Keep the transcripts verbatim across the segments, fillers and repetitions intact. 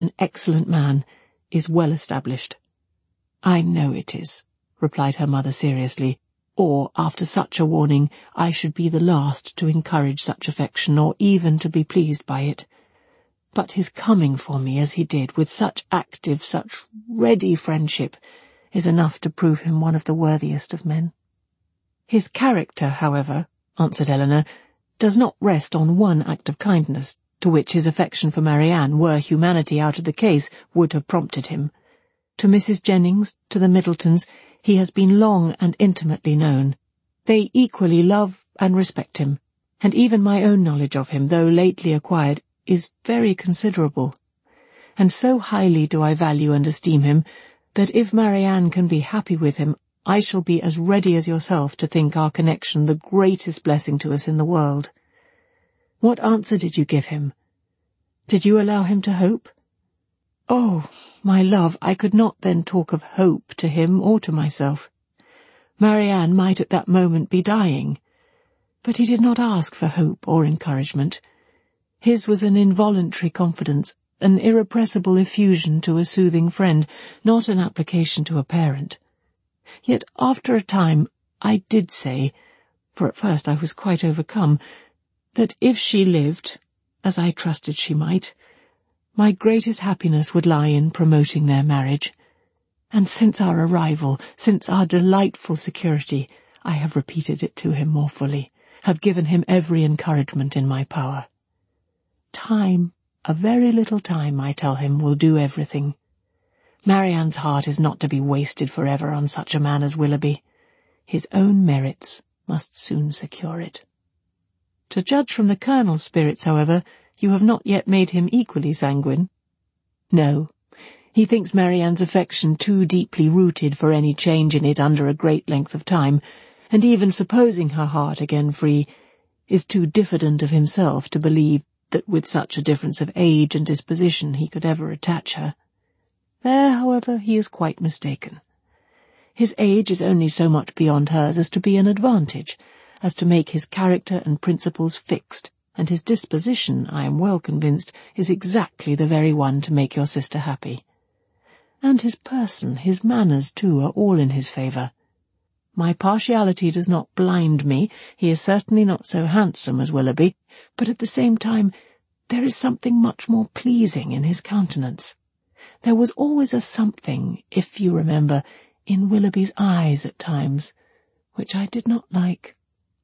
an excellent man, is well established." "I know it is," replied her mother seriously, "or, after such a warning, I should be the last to encourage such affection, or even to be pleased by it. But his coming for me as he did, with such active, such ready friendship, is enough to prove him one of the worthiest of men." "His character, however," answered Eleanor, "does not rest on one act of kindness, to which his affection for Marianne, were humanity out of the case, would have prompted him. To Missus Jennings, to the Middletons, he has been long and intimately known. They equally love and respect him, and even my own knowledge of him, though lately acquired, is very considerable. And so highly do I value and esteem him, that if Marianne can be happy with him, I shall be as ready as yourself to think our connection the greatest blessing to us in the world. What answer did you give him? Did you allow him to hope?" "Oh, my love, I could not then talk of hope to him or to myself. Marianne might at that moment be dying, but he did not ask for hope or encouragement. His was an involuntary confidence, an irrepressible effusion to a soothing friend, not an application to a parent. Yet after a time I did say, for at first I was quite overcome, that if she lived, as I trusted she might, my greatest happiness would lie in promoting their marriage. And since our arrival, since our delightful security, I have repeated it to him more fully, have given him every encouragement in my power. Time, a very little time, I tell him, will do everything. Marianne's heart is not to be wasted forever on such a man as Willoughby. His own merits must soon secure it. To judge from the Colonel's spirits, however, you have not yet made him equally sanguine." "No. He thinks Marianne's affection too deeply rooted for any change in it under a great length of time, and even supposing her heart again free, is too diffident of himself to believe that with such a difference of age and disposition he could ever attach her. There, however, he is quite mistaken. His age is only so much beyond hers as to be an advantage, as to make his character and principles fixed, and his disposition, I am well convinced, is exactly the very one to make your sister happy. And his person, his manners, too, are all in his favour. My partiality does not blind me. He is certainly not so handsome as Willoughby, but at the same time there is something much more pleasing in his countenance. There was always a something, if you remember, in Willoughby's eyes at times, which I did not like."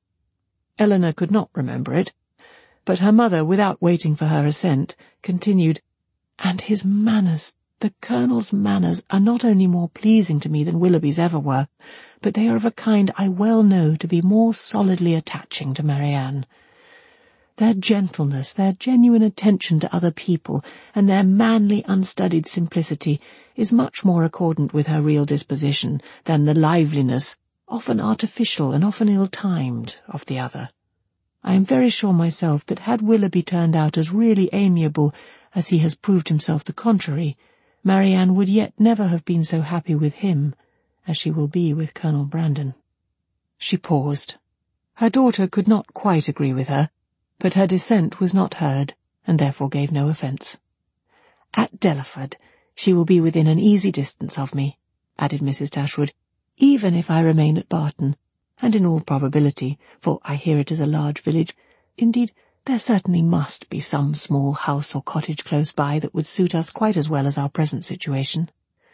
Eleanor could not remember it, but her mother, without waiting for her assent, continued, "And his manners, the Colonel's manners, are not only more pleasing to me than Willoughby's ever were, but they are of a kind I well know to be more solidly attaching to Marianne. Their gentleness, their genuine attention to other people, and their manly, unstudied simplicity is much more accordant with her real disposition than the liveliness, often artificial and often ill-timed, of the other. I am very sure myself that had Willoughby turned out as really amiable as he has proved himself the contrary, Marianne would yet never have been so happy with him as she will be with Colonel Brandon." She paused. Her daughter could not quite agree with her, but her dissent was not heard, and therefore gave no offence. "At Delaford she will be within an easy distance of me," added Missus Dashwood, "even if I remain at Barton, and in all probability, for I hear it is a large village. Indeed, there certainly must be some small house or cottage close by that would suit us quite as well as our present situation."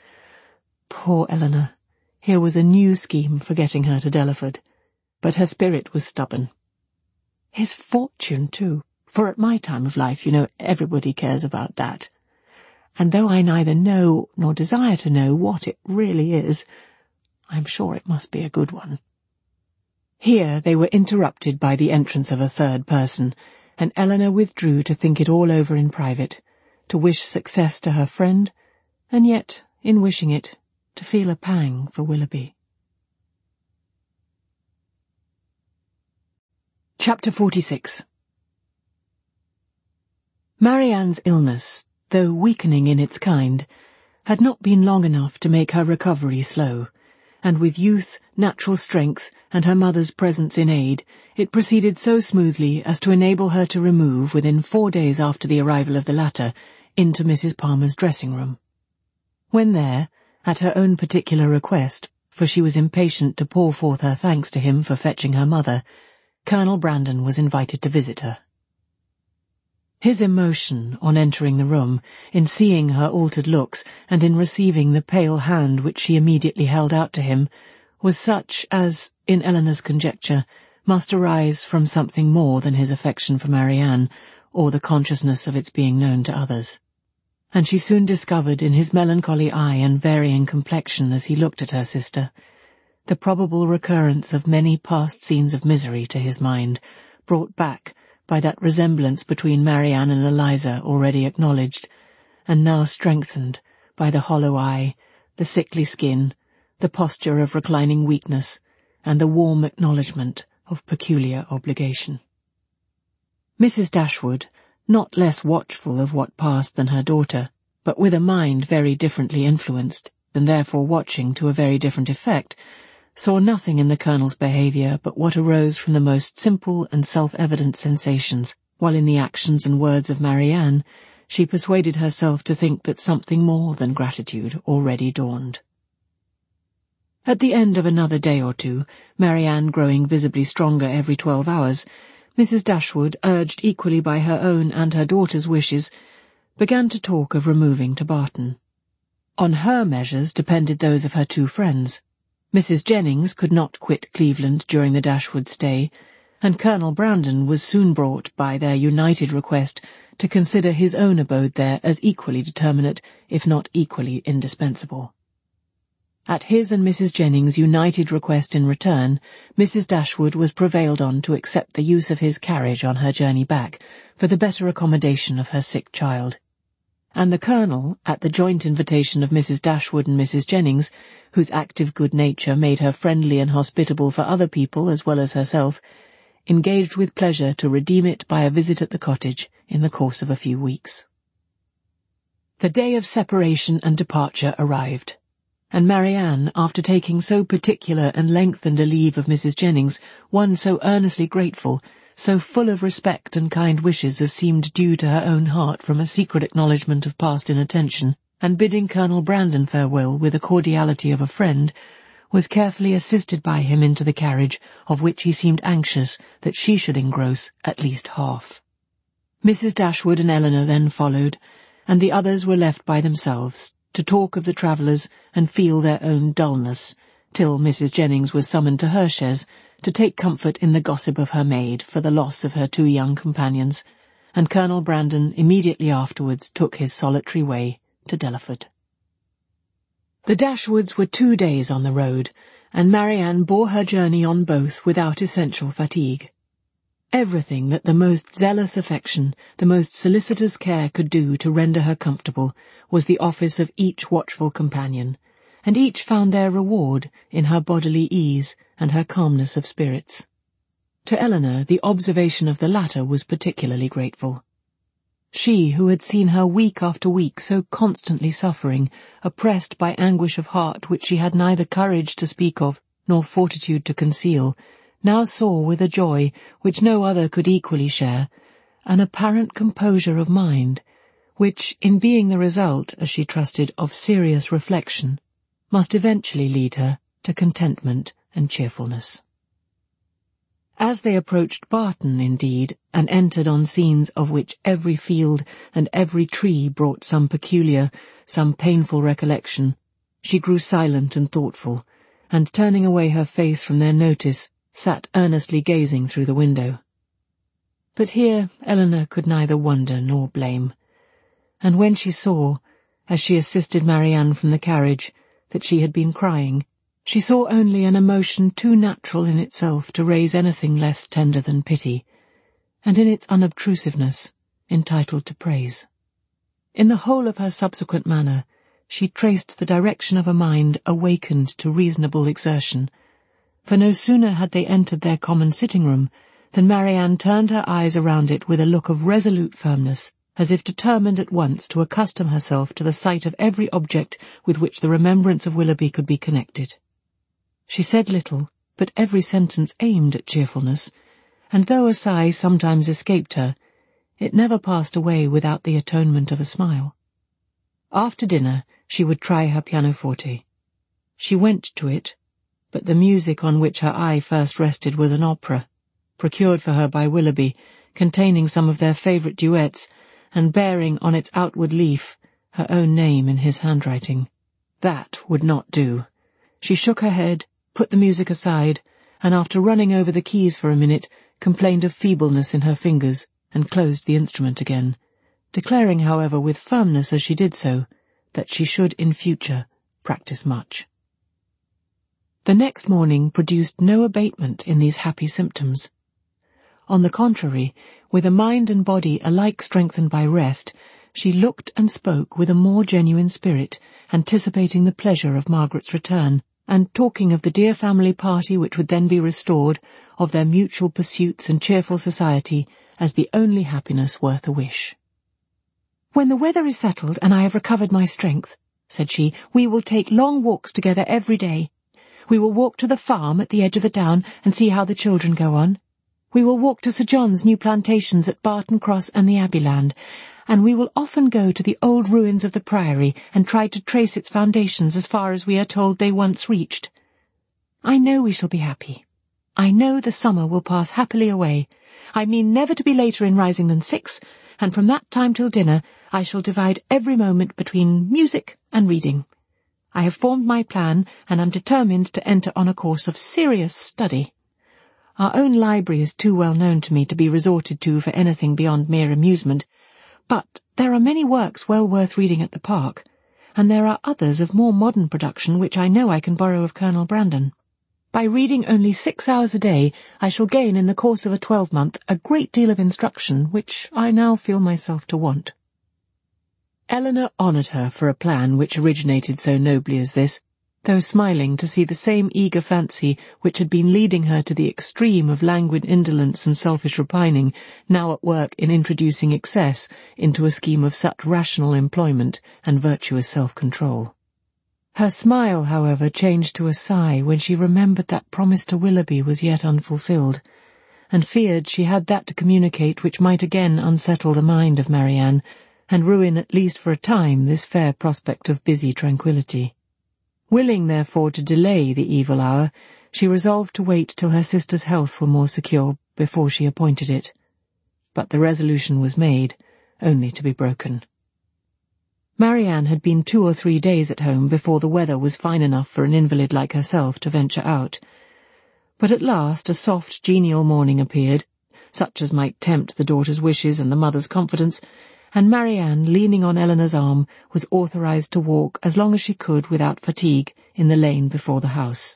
Poor Eleanor! Here was a new scheme for getting her to Delaford, but her spirit was stubborn. His fortune, too, for at my time of life, you know, everybody cares about that. And though I neither know nor desire to know what it really is, I'm sure it must be a good one. Here they were interrupted by the entrance of a third person, and Eleanor withdrew to think it all over in private, to wish success to her friend, and yet, in wishing it, to feel a pang for Willoughby. Chapter forty-six. Marianne's illness, though weakening in its kind, had not been long enough to make her recovery slow, and with youth, natural strength, and her mother's presence in aid, it proceeded so smoothly as to enable her to remove, within four days after the arrival of the latter, into Missus Palmer's dressing-room. When there, at her own particular request, for she was impatient to pour forth her thanks to him for fetching her mother, Colonel Brandon was invited to visit her. His emotion on entering the room, in seeing her altered looks, and in receiving the pale hand which she immediately held out to him, was such as, in Eleanor's conjecture, must arise from something more than his affection for Marianne, or the consciousness of its being known to others. And she soon discovered in his melancholy eye and varying complexion as he looked at her sister, the probable recurrence of many past scenes of misery to his mind, brought back by that resemblance between Marianne and Eliza already acknowledged, and now strengthened by the hollow eye, the sickly skin, the posture of reclining weakness, and the warm acknowledgment of peculiar obligation. Missus Dashwood, not less watchful of what passed than her daughter, but with a mind very differently influenced, and therefore watching to a very different effect, saw nothing in the Colonel's behaviour but what arose from the most simple and self-evident sensations, while in the actions and words of Marianne she persuaded herself to think that something more than gratitude already dawned. At the end of another day or two, Marianne growing visibly stronger every twelve hours, Missus Dashwood, urged equally by her own and her daughter's wishes, began to talk of removing to Barton. On her measures depended those of her two friends. Missus Jennings could not quit Cleveland during the Dashwood stay, and Colonel Brandon was soon brought, by their united request, to consider his own abode there as equally determinate, if not equally indispensable. At his and Missus Jennings' united request in return, Missus Dashwood was prevailed on to accept the use of his carriage on her journey back, for the better accommodation of her sick child. And the Colonel, at the joint invitation of Missus Dashwood and Missus Jennings, whose active good nature made her friendly and hospitable for other people as well as herself, engaged with pleasure to redeem it by a visit at the cottage in the course of a few weeks. The day of separation and departure arrived, and Marianne, after taking so particular and lengthened a leave of Missus Jennings, one so earnestly grateful, so full of respect and kind wishes as seemed due to her own heart from a secret acknowledgment of past inattention, and bidding Colonel Brandon farewell with the cordiality of a friend, was carefully assisted by him into the carriage, of which he seemed anxious that she should engross at least half. Missus Dashwood and Eleanor then followed, and the others were left by themselves, to talk of the travellers and feel their own dullness, till Missus Jennings was summoned to her chaise to take comfort in the gossip of her maid for the loss of her two young companions, and Colonel Brandon immediately afterwards took his solitary way to Delaford. The Dashwoods were two days on the road, and Marianne bore her journey on both without essential fatigue. Everything that the most zealous affection, the most solicitous care could do to render her comfortable was the office of each watchful companion, and each found their reward in her bodily ease and her calmness of spirits. To Eleanor the observation of the latter was particularly grateful. She, who had seen her week after week so constantly suffering, oppressed by anguish of heart which she had neither courage to speak of nor fortitude to conceal, now saw with a joy which no other could equally share, an apparent composure of mind, which, in being the result, as she trusted, of serious reflection, must eventually lead her to contentment and cheerfulness. As they approached Barton, indeed, and entered on scenes of which every field and every tree brought some peculiar, some painful recollection, she grew silent and thoughtful, and turning away her face from their notice, sat earnestly gazing through the window. But here Eleanor could neither wonder nor blame, and when she saw, as she assisted Marianne from the carriage, that she had been crying, she saw only an emotion too natural in itself to raise anything less tender than pity, and in its unobtrusiveness entitled to praise. In the whole of her subsequent manner, she traced the direction of a mind awakened to reasonable exertion, for no sooner had they entered their common sitting-room than Marianne turned her eyes around it with a look of resolute firmness, as if determined at once to accustom herself to the sight of every object with which the remembrance of Willoughby could be connected. She said little, but every sentence aimed at cheerfulness, and though a sigh sometimes escaped her, it never passed away without the atonement of a smile. After dinner, she would try her pianoforte. She went to it, but the music on which her eye first rested was an opera, procured for her by Willoughby, containing some of their favourite duets, and bearing on its outward leaf her own name in his handwriting. That would not do. She shook her head, put the music aside, and after running over the keys for a minute, complained of feebleness in her fingers, and closed the instrument again, declaring, however, with firmness as she did so, that she should in future practice much. The next morning produced no abatement in these happy symptoms. On the contrary, with a mind and body alike strengthened by rest, she looked and spoke with a more genuine spirit, anticipating the pleasure of Margaret's return, and talking of the dear family party which would then be restored, of their mutual pursuits and cheerful society, as the only happiness worth a wish. "When the weather is settled and I have recovered my strength," said she, "we will take long walks together every day. We will walk to the farm at the edge of the down and see how the children go on. We will walk to Sir John's new plantations at Barton Cross and the Abbeyland, and we will often go to the old ruins of the Priory and try to trace its foundations as far as we are told they once reached. I know we shall be happy. I know the summer will pass happily away. I mean never to be later in rising than six, and from that time till dinner I shall divide every moment between music and reading. I have formed my plan, and am determined to enter on a course of serious study. Our own library is too well known to me to be resorted to for anything beyond mere amusement, but there are many works well worth reading at the park, and there are others of more modern production which I know I can borrow of Colonel Brandon. By reading only six hours a day, I shall gain in the course of a twelvemonth a great deal of instruction, which I now feel myself to want." Eleanor honoured her for a plan which originated so nobly as this, though smiling to see the same eager fancy which had been leading her to the extreme of languid indolence and selfish repining now at work in introducing excess into a scheme of such rational employment and virtuous self-control. Her smile, however, changed to a sigh when she remembered that promise to Willoughby was yet unfulfilled, and feared she had that to communicate which might again unsettle the mind of Marianne, and ruin at least for a time this fair prospect of busy tranquillity. Willing, therefore, to delay the evil hour, she resolved to wait till her sister's health were more secure before she appointed it. But the resolution was made, only to be broken. Marianne had been two or three days at home before the weather was fine enough for an invalid like herself to venture out. But at last a soft, genial morning appeared, such as might tempt the daughter's wishes and the mother's confidence, and Marianne, leaning on Eleanor's arm, was authorized to walk as long as she could without fatigue in the lane before the house.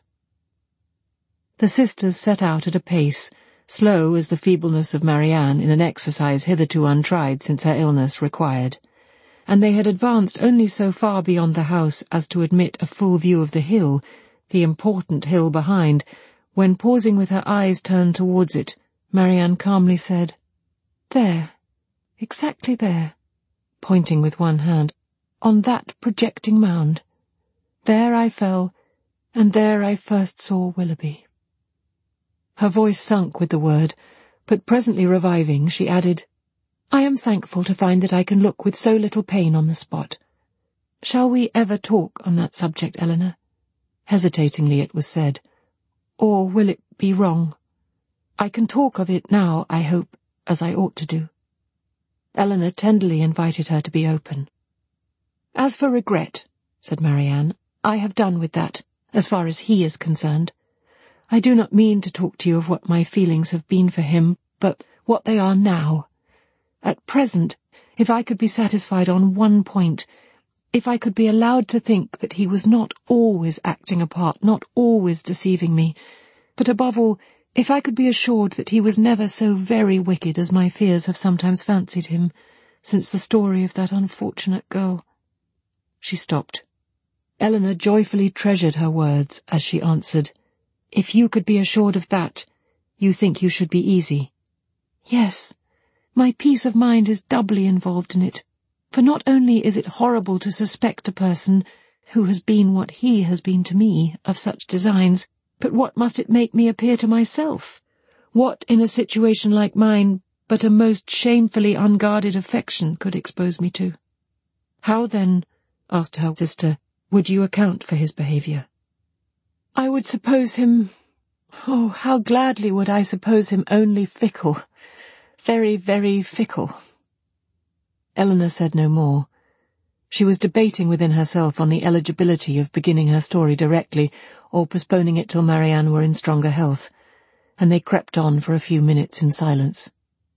The sisters set out at a pace, slow as the feebleness of Marianne in an exercise hitherto untried since her illness required, and they had advanced only so far beyond the house as to admit a full view of the hill, the important hill behind, when, pausing with her eyes turned towards it, Marianne calmly said, "There. Exactly there," pointing with one hand, "on that projecting mound. There I fell, and there I first saw Willoughby." Her voice sunk with the word, but presently reviving, she added, "I am thankful to find that I can look with so little pain on the spot. Shall we ever talk on that subject, Eleanor?" Hesitatingly it was said. "Or will it be wrong? I can talk of it now, I hope, as I ought to do." Eleanor tenderly invited her to be open. "As for regret," said Marianne, "I have done with that, as far as he is concerned. I do not mean to talk to you of what my feelings have been for him, but what they are now. At present, if I could be satisfied on one point, if I could be allowed to think that he was not always acting a part, not always deceiving me, but above all, if I could be assured that he was never so very wicked as my fears have sometimes fancied him, since the story of that unfortunate girl—" She stopped. Eleanor joyfully treasured her words as she answered, "If you could be assured of that, you think you should be easy." "Yes, my peace of mind is doubly involved in it, for not only is it horrible to suspect a person, who has been what he has been to me, of such designs, but what must it make me appear to myself? What, in a situation like mine, but a most shamefully unguarded affection could expose me to. How then, asked her sister, would you account for his behaviour? I would suppose him... Oh, how gladly would I suppose him only fickle. Very, very fickle. Eleanor said no more. She was debating within herself on the eligibility of beginning her story directly, or postponing it till Marianne were in stronger health, and they crept on for a few minutes in silence.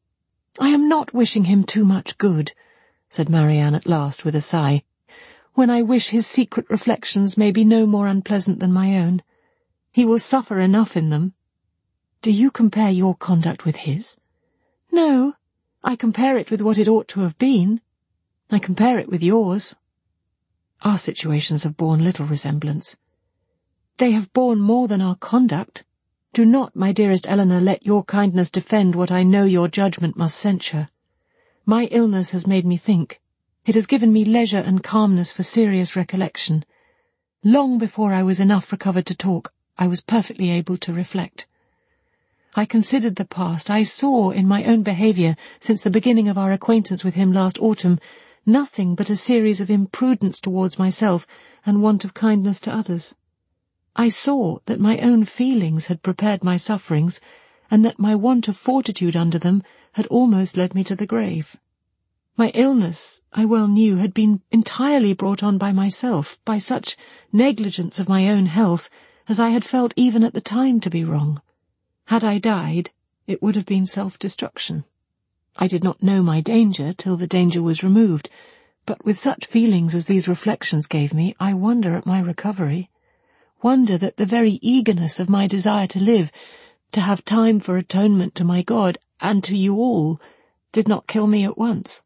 I am not wishing him too much good, said Marianne at last with a sigh, when I wish his secret reflections may be no more unpleasant than my own. He will suffer enough in them. Do you compare your conduct with his? No, I compare it with what it ought to have been. I compare it with yours. Our situations have borne little resemblance. They have borne more than our conduct. Do not, my dearest Eleanor, let your kindness defend what I know your judgment must censure. My illness has made me think. It has given me leisure and calmness for serious recollection. Long before I was enough recovered to talk, I was perfectly able to reflect. I considered the past. I saw in my own behaviour, since the beginning of our acquaintance with him last autumn, nothing but a series of imprudence towards myself and want of kindness to others. I saw that my own feelings had prepared my sufferings, and that my want of fortitude under them had almost led me to the grave. My illness, I well knew, had been entirely brought on by myself, by such negligence of my own health as I had felt even at the time to be wrong. Had I died, it would have been self-destruction. I did not know my danger till the danger was removed, but with such feelings as these reflections gave me, I wonder at my recovery. Wonder that the very eagerness of my desire to live, to have time for atonement to my God and to you all, did not kill me at once.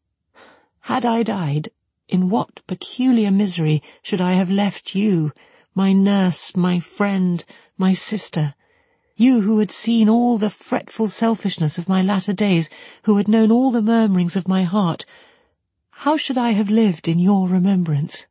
Had I died, in what peculiar misery should I have left you, my nurse, my friend, my sister, you who had seen all the fretful selfishness of my latter days, who had known all the murmurings of my heart? How should I have lived in your remembrance?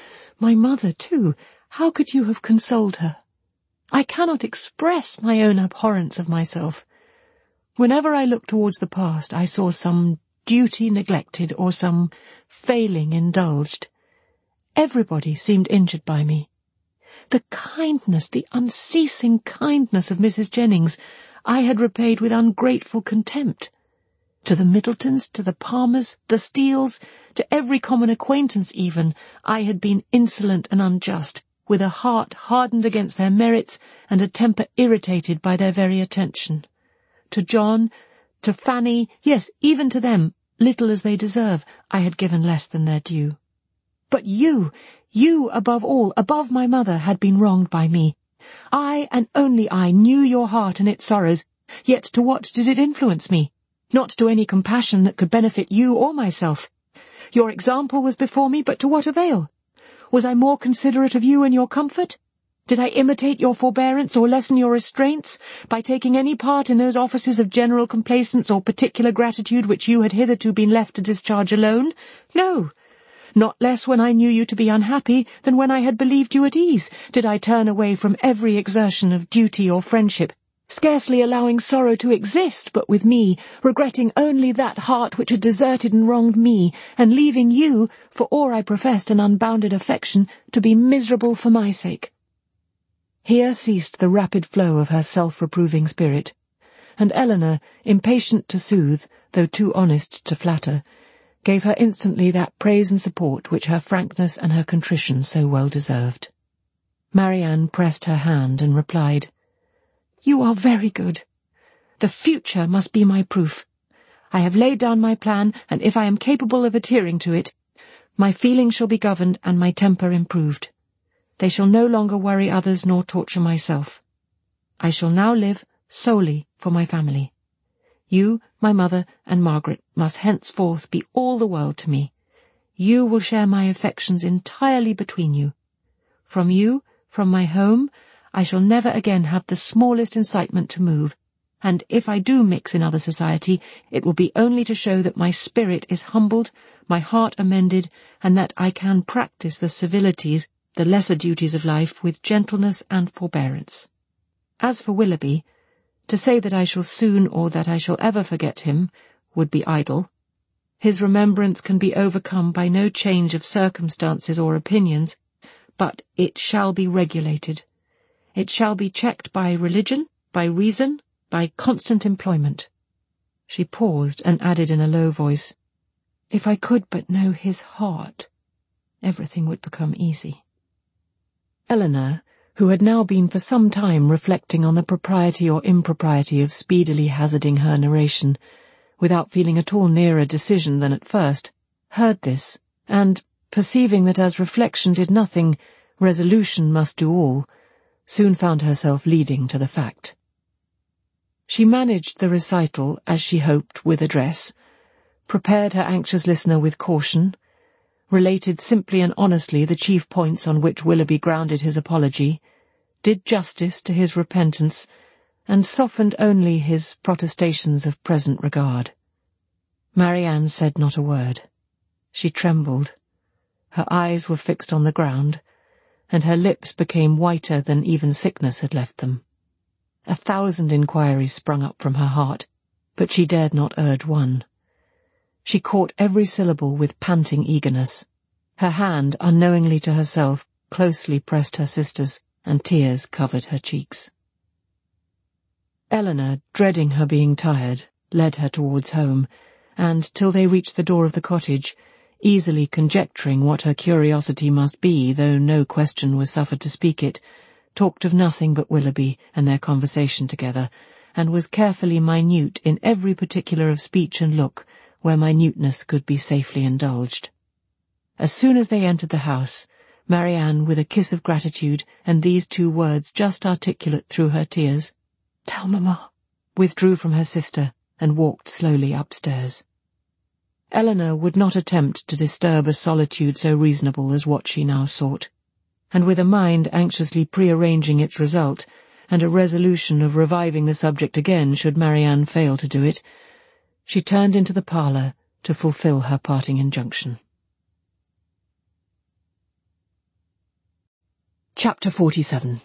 My mother, too, how could you have consoled her? I cannot express my own abhorrence of myself. Whenever I looked towards the past, I saw some duty neglected or some failing indulged. Everybody seemed injured by me. The kindness, the unceasing kindness of Missus Jennings, I had repaid with ungrateful contempt. To the Middletons, to the Palmers, the Steeles, to every common acquaintance even, I had been insolent and unjust, with a heart hardened against their merits and a temper irritated by their very attention. To John, to Fanny, yes, even to them, little as they deserve, I had given less than their due. But you, you above all, above my mother, had been wronged by me. I, and only I, knew your heart and its sorrows, yet to what did it influence me? Not to any compassion that could benefit you or myself. Your example was before me, but to what avail? Was I more considerate of you and your comfort? Did I imitate your forbearance or lessen your restraints by taking any part in those offices of general complaisance or particular gratitude which you had hitherto been left to discharge alone? No. Not less when I knew you to be unhappy than when I had believed you at ease did I turn away from every exertion of duty or friendship, scarcely allowing sorrow to exist but with me, regretting only that heart which had deserted and wronged me, and leaving you, for all I professed an unbounded affection, to be miserable for my sake. Here ceased the rapid flow of her self-reproving spirit, and Eleanor, impatient to soothe, though too honest to flatter, gave her instantly that praise and support which her frankness and her contrition so well deserved. Marianne pressed her hand and replied, "You are very good. The future must be my proof. I have laid down my plan, and if I am capable of adhering to it, my feelings shall be governed and my temper improved. They shall no longer worry others nor torture myself. I shall now live solely for my family. You, my mother, and Margaret must henceforth be all the world to me. You will share my affections entirely between you. From you, from my home, I shall never again have the smallest incitement to move, and if I do mix in other society, it will be only to show that my spirit is humbled, my heart amended, and that I can practice the civilities, the lesser duties of life, with gentleness and forbearance. As for Willoughby, to say that I shall soon or that I shall ever forget him would be idle. His remembrance can be overcome by no change of circumstances or opinions, but it shall be regulated. It shall be checked by religion, by reason, by constant employment." She paused and added in a low voice, "If I could but know his heart, everything would become easy." Eleanor, who had now been for some time reflecting on the propriety or impropriety of speedily hazarding her narration, without feeling at all nearer decision than at first, heard this, and, perceiving that as reflection did nothing, resolution must do all, soon found herself leading to the fact. She managed the recital, as she hoped, with address, prepared her anxious listener with caution, related simply and honestly the chief points on which Willoughby grounded his apology, did justice to his repentance, and softened only his protestations of present regard. Marianne said not a word. She trembled. Her eyes were fixed on the ground, and her lips became whiter than even sickness had left them. A thousand inquiries sprung up from her heart, but she dared not urge one. She caught every syllable with panting eagerness. Her hand, unknowingly to herself, closely pressed her sister's, and tears covered her cheeks. Eleanor, dreading her being tired, led her towards home, and, till they reached the door of the cottage, easily conjecturing what her curiosity must be, though no question was suffered to speak it, talked of nothing but Willoughby and their conversation together, and was carefully minute in every particular of speech and look, where minuteness could be safely indulged. As soon as they entered the house, Marianne, with a kiss of gratitude and these two words just articulate through her tears, "Tell Mamma," withdrew from her sister and walked slowly upstairs. Eleanor would not attempt to disturb a solitude so reasonable as what she now sought, and with a mind anxiously prearranging its result, and a resolution of reviving the subject again should Marianne fail to do it, she turned into the parlour to fulfil her parting injunction. Chapter forty-seven.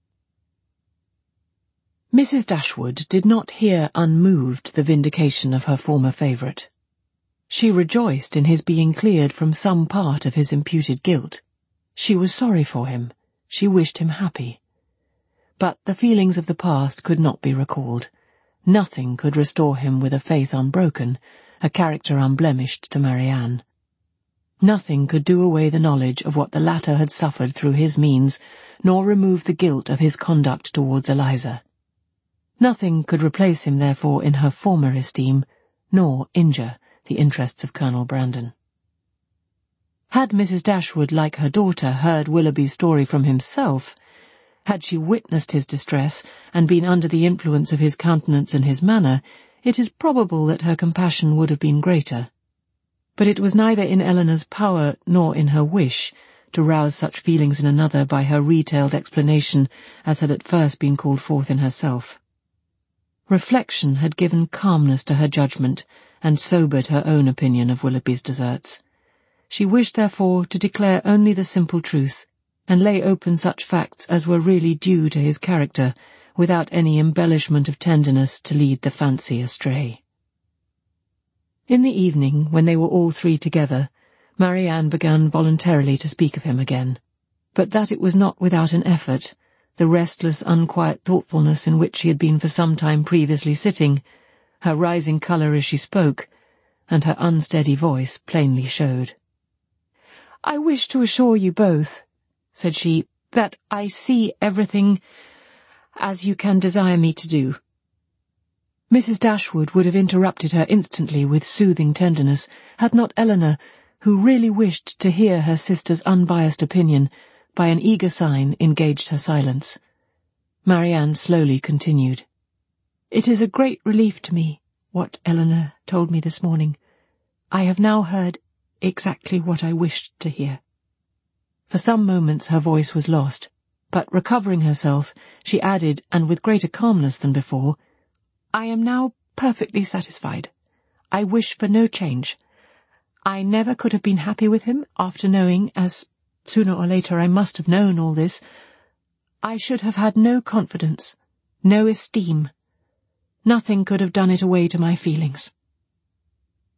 Missus Dashwood did not hear unmoved the vindication of her former favourite. She rejoiced in his being cleared from some part of his imputed guilt. She was sorry for him. She wished him happy. But the feelings of the past could not be recalled. Nothing could restore him with a faith unbroken, a character unblemished to Marianne. Nothing could do away the knowledge of what the latter had suffered through his means, nor remove the guilt of his conduct towards Eliza. Nothing could replace him, therefore, in her former esteem, nor injure the interests of Colonel Brandon. Had Missus Dashwood, like her daughter, heard Willoughby's story from himself, had she witnessed his distress and been under the influence of his countenance and his manner, it is probable that her compassion would have been greater. But it was neither in Eleanor's power nor in her wish to rouse such feelings in another by her retailed explanation as had at first been called forth in herself. Reflection had given calmness to her judgment and sobered her own opinion of Willoughby's deserts. She wished, therefore, to declare only the simple truth, and lay open such facts as were really due to his character, without any embellishment of tenderness to lead the fancy astray. In the evening, when they were all three together, Marianne began voluntarily to speak of him again, but that it was not without an effort, the restless, unquiet thoughtfulness in which she had been for some time previously sitting, her rising colour as she spoke, and her unsteady voice plainly showed. "I wish to assure you both," said she, "that I see everything as you can desire me to do." Missus Dashwood would have interrupted her instantly with soothing tenderness, had not Eleanor, who really wished to hear her sister's unbiassed opinion, by an eager sign engaged her silence. Marianne slowly continued. "It is a great relief to me, what Eleanor told me this morning. I have now heard exactly what I wished to hear." For some moments her voice was lost, but recovering herself, she added, and with greater calmness than before, "I am now perfectly satisfied. I wish for no change. I never could have been happy with him after knowing, as sooner or later I must have known all this. I should have had no confidence, no esteem. Nothing could have done it away to my feelings.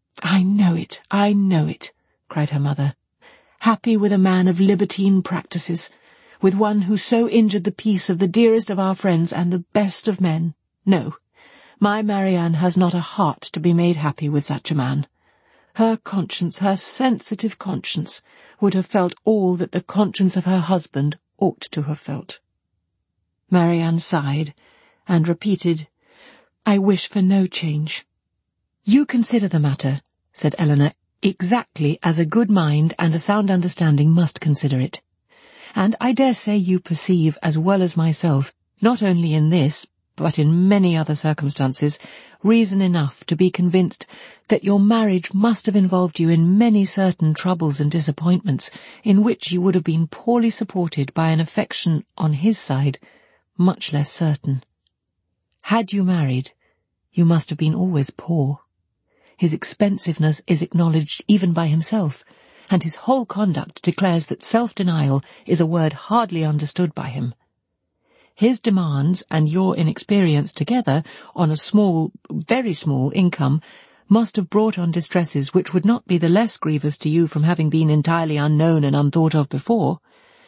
"I know it, I know it," cried her mother. "Happy with a man of libertine practices, with one who so injured the peace of the dearest of our friends and the best of men. No, my Marianne has not a heart to be made happy with such a man. Her conscience, her sensitive conscience, would have felt all that the conscience of her husband ought to have felt." Marianne sighed, and repeated, "I wish for no change." "You consider the matter," said Eleanor, "exactly as a good mind and a sound understanding must consider it. And I dare say you perceive as well as myself, not only in this, but in many other circumstances, reason enough to be convinced that your marriage must have involved you in many certain troubles and disappointments, in which you would have been poorly supported by an affection on his side, much less certain. Had you married, you must have been always poor. His expensiveness is acknowledged even by himself, and his whole conduct declares that self-denial is a word hardly understood by him. His demands and your inexperience together, on a small, very small income, must have brought on distresses which would not be the less grievous to you from having been entirely unknown and unthought of before.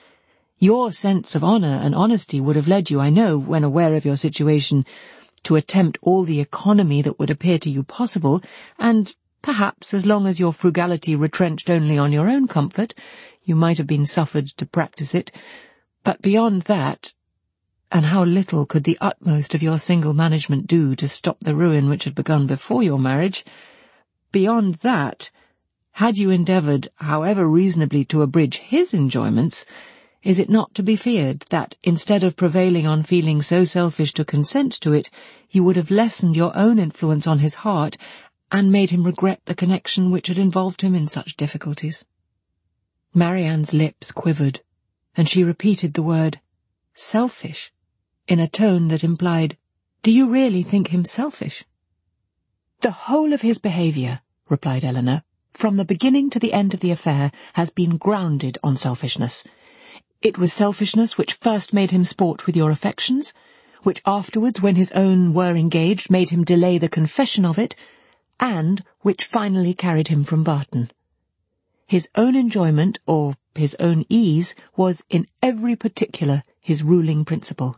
Your sense of honour and honesty would have led you, I know, when aware of your situation, to attempt all the economy that would appear to you possible, and perhaps, as long as your frugality retrenched only on your own comfort, you might have been suffered to practice it. But beyond that, and how little could the utmost of your single management do to stop the ruin which had begun before your marriage, beyond that, had you endeavoured, however reasonably, to abridge his enjoyments, is it not to be feared that, instead of prevailing on feeling so selfish to consent to it, you would have lessened your own influence on his heart, and made him regret the connection which had involved him in such difficulties? Marianne's lips quivered, and she repeated the word, "selfish," in a tone that implied, "Do you really think him selfish?" "The whole of his behaviour," replied Eleanor, "from the beginning to the end of the affair, has been grounded on selfishness. It was selfishness which first made him sport with your affections, which afterwards, when his own were engaged, made him delay the confession of it, and which finally carried him from Barton. His own enjoyment, or his own ease, was in every particular his ruling principle.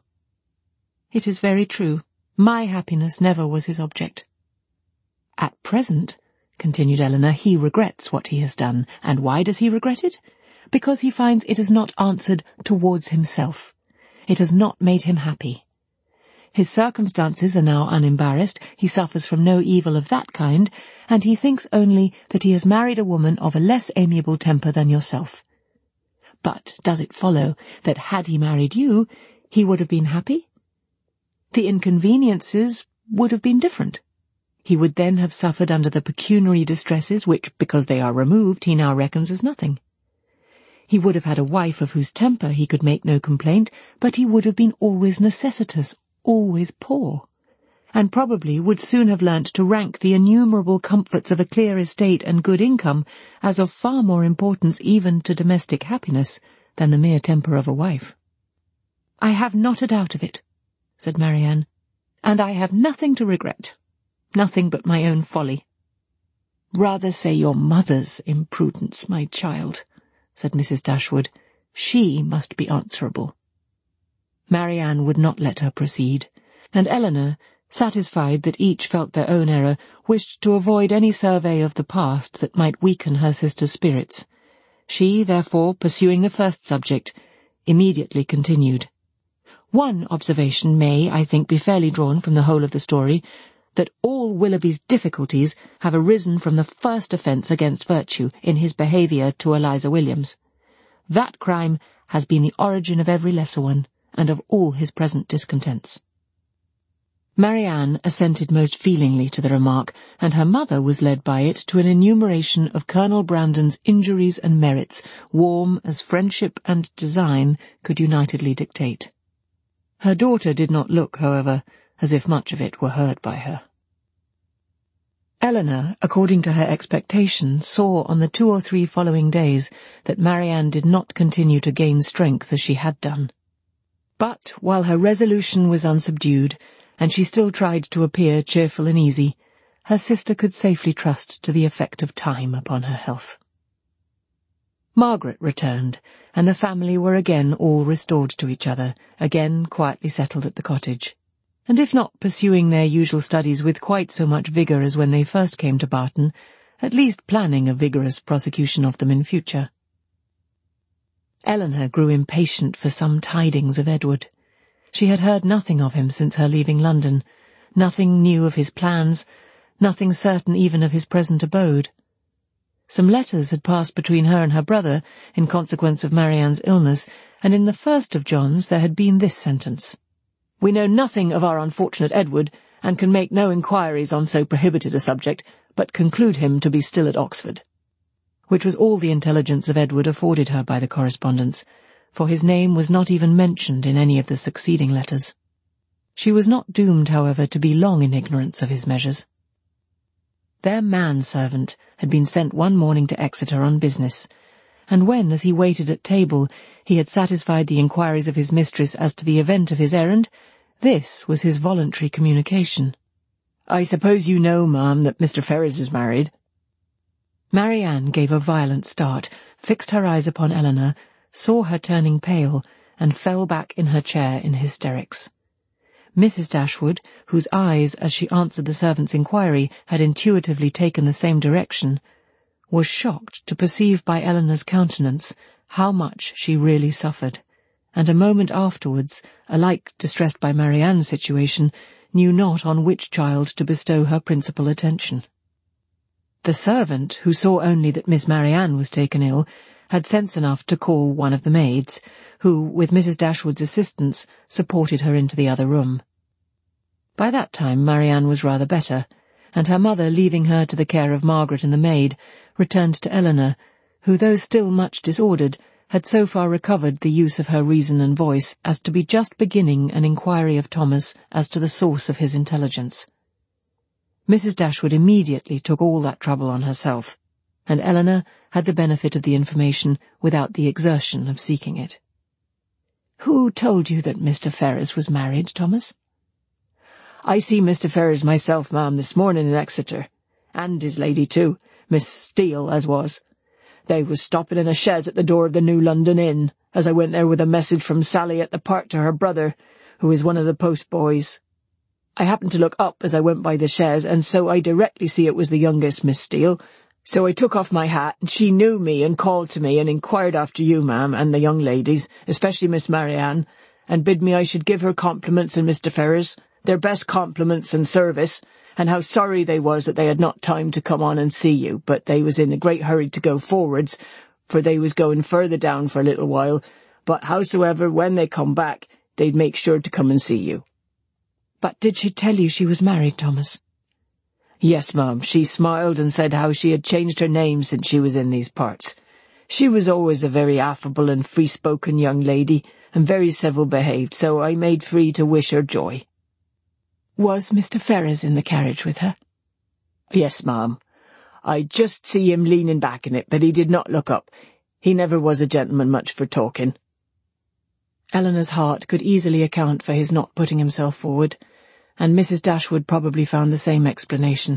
It is very true, my happiness never was his object. At present, continued Eleanor, he regrets what he has done. And why does he regret it? Because he finds it has not answered towards himself. It has not made him happy. His circumstances are now unembarrassed, he suffers from no evil of that kind, and he thinks only that he has married a woman of a less amiable temper than yourself. But does it follow that had he married you, he would have been happy? The inconveniences would have been different. He would then have suffered under the pecuniary distresses which, because they are removed, he now reckons as nothing. He would have had a wife of whose temper he could make no complaint, but he would have been always necessitous, always poor, and probably would soon have learnt to rank the innumerable comforts of a clear estate and good income as of far more importance even to domestic happiness than the mere temper of a wife. "I have not a doubt of it," said Marianne, "and I have nothing to regret, nothing but my own folly." "Rather say your mother's imprudence, my child," said Missus Dashwood. "She must be answerable." Marianne would not let her proceed, and Eleanor, satisfied that each felt their own error, wished to avoid any survey of the past that might weaken her sister's spirits. She, therefore, pursuing the first subject, immediately continued. "One observation may, I think, be fairly drawn from the whole of the story, that all Willoughby's difficulties have arisen from the first offence against virtue in his behaviour to Eliza Williams. That crime has been the origin of every lesser one, and of all his present discontents." Marianne assented most feelingly to the remark, and her mother was led by it to an enumeration of Colonel Brandon's injuries and merits, warm as friendship and design could unitedly dictate. Her daughter did not look, however, as if much of it were heard by her. Eleanor, according to her expectation, saw on the two or three following days that Marianne did not continue to gain strength as she had done. But, while her resolution was unsubdued, and she still tried to appear cheerful and easy, her sister could safely trust to the effect of time upon her health. Margaret returned, and the family were again all restored to each other, again quietly settled at the cottage, and if not pursuing their usual studies with quite so much vigour as when they first came to Barton, at least planning a vigorous prosecution of them in future. Eleanor grew impatient for some tidings of Edward. She had heard nothing of him since her leaving London, nothing new of his plans, nothing certain even of his present abode. Some letters had passed between her and her brother in consequence of Marianne's illness, and in the first of John's there had been this sentence: "We know nothing of our unfortunate Edward, and can make no inquiries on so prohibited a subject, but conclude him to be still at Oxford," which was all the intelligence of Edward afforded her by the correspondence, for his name was not even mentioned in any of the succeeding letters. She was not doomed, however, to be long in ignorance of his measures. Their manservant had been sent one morning to Exeter on business, and when, as he waited at table, he had satisfied the inquiries of his mistress as to the event of his errand, this was his voluntary communication. "I suppose you know, ma'am, that Mister Ferrers is married?" Marianne gave a violent start, fixed her eyes upon Eleanor, saw her turning pale, and fell back in her chair in hysterics. Missus Dashwood, whose eyes, as she answered the servant's inquiry, had intuitively taken the same direction, was shocked to perceive by Eleanor's countenance how much she really suffered, and a moment afterwards, alike distressed by Marianne's situation, knew not on which child to bestow her principal attention. The servant, who saw only that Miss Marianne was taken ill, had sense enough to call one of the maids, who, with Missus Dashwood's assistance, supported her into the other room. By that time Marianne was rather better, and her mother, leaving her to the care of Margaret and the maid, returned to Eleanor, who, though still much disordered, had so far recovered the use of her reason and voice as to be just beginning an inquiry of Thomas as to the source of his intelligence. Missus Dashwood immediately took all that trouble on herself, and Eleanor had the benefit of the information without the exertion of seeking it. "Who told you that Mister Ferrers was married, Thomas?" "I see Mister Ferrers myself, ma'am, this morning in Exeter, and his lady too, Miss Steele as was. They was stopping in a chaise at the door of the New London Inn, as I went there with a message from Sally at the Park to her brother, who is one of the post-boys. I happened to look up as I went by the chaise, and so I directly see it was the youngest Miss Steele. So I took off my hat, and she knew me and called to me and inquired after you, ma'am, and the young ladies, especially Miss Marianne, and bid me I should give her compliments and Mister Ferrers, their best compliments and service, and how sorry they was that they had not time to come on and see you, but they was in a great hurry to go forwards, for they was going further down for a little while, but howsoever, when they come back, they'd make sure to come and see you." "But did she tell you she was married, Thomas?" "Yes, ma'am, she smiled and said how she had changed her name since she was in these parts. She was always a very affable and free-spoken young lady, and very civil behaved, so I made free to wish her joy." "Was Mister Ferrers in the carriage with her?" "Yes, ma'am. I just see him leaning back in it, but he did not look up. He never was a gentleman much for talking." Eleanor's heart could easily account for his not putting himself forward, and Missus Dashwood probably found the same explanation.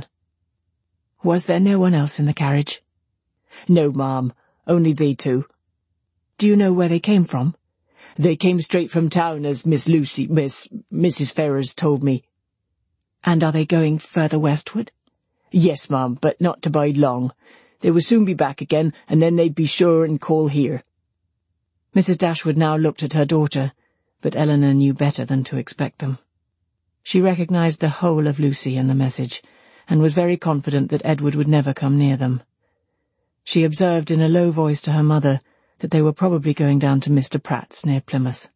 "Was there no one else in the carriage?" "No, ma'am, only they two." "Do you know where they came from?" "They came straight from town, as Miss Lucy, Miss, Missus Ferrers told me." "And are they going further westward?" "Yes, ma'am, but not to bide long. They will soon be back again, and then they'd be sure and call here." Missus Dashwood now looked at her daughter, but Eleanor knew better than to expect them. She recognized the whole of Lucy in the message, and was very confident that Edward would never come near them. She observed in a low voice to her mother that they were probably going down to Mister Pratt's near Plymouth.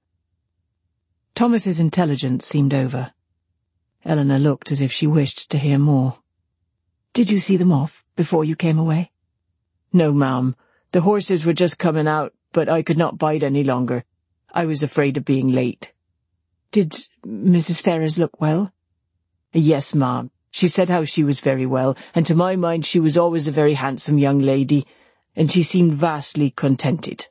Thomas's intelligence seemed over. Eleanor looked as if she wished to hear more. "Did you see them off before you came away?" "No, ma'am. The horses were just coming out, but I could not bide any longer. I was afraid of being late." "Did Missus Ferrers look well?" "Yes, ma'am. She said how she was very well, and to my mind she was always a very handsome young lady, and she seemed vastly contented."